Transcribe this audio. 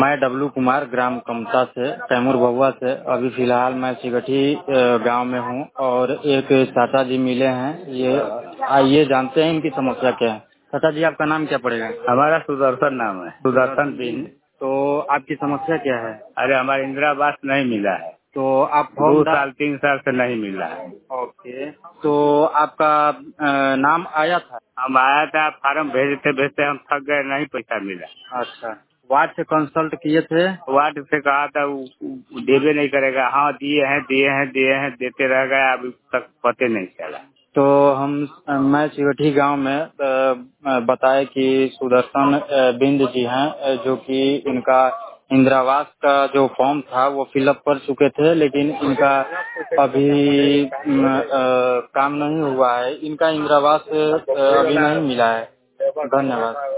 मैं डब्लू कुमार ग्राम कमता से कैमूर बहुआ से अभी फिलहाल मैं सिगठी गांव में हूं और एक चाचा जी मिले हैं। ये आइए जानते हैं इनकी समस्या क्या है। चाचा जी आपका नाम क्या पड़ेगा? हमारा सुदर्शन नाम है, सुदर्शन बिन। तो आपकी समस्या क्या है? अरे हमारा इंदिरा आवास नहीं मिला है, तो आप 2 साल 3 साल से नहीं मिला है। ओके, तो आपका नाम आया था? हम आया था, फार्म भेजते भेजते हम थक गए, नहीं पैसा मिला। अच्छा, वार्ड से कंसल्ट किए थे? वार्ड से कहा था वो देवे नहीं करेगा। हाँ दिए हैं दिए हैं दिए हैं, देते रह गए, अभी तक पते नहीं चला। तो मैं सिगठी गांव में बताए कि सुदर्शन बिंद जी हैं, जो कि इनका इंदिरावास का जो फॉर्म था वो फिलअप कर चुके थे, लेकिन इनका अभी काम नहीं हुआ है। इनका इंदिरावास अभी नहीं मिला है। धन्यवाद।